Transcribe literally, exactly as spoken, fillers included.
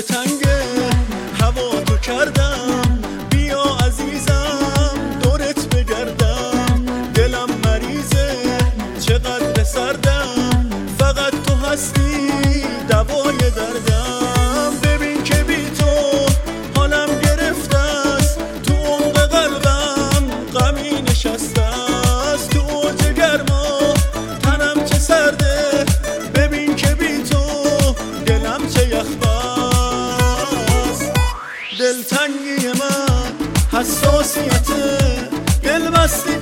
دلتنگ هوا تو کردم، بیا عزیزم دورت بگردم. دلم مریضه چقدر سردم، فقط تو هستی دوای دردم. ببین که بی تو حالم گرفته است، تو عمق قلبم غمی نشسته است. تو اوج گرما تنم چه سرده، ببین که بی تو دلم چه یخبست. دلتنگی من حساسیته، دل بستی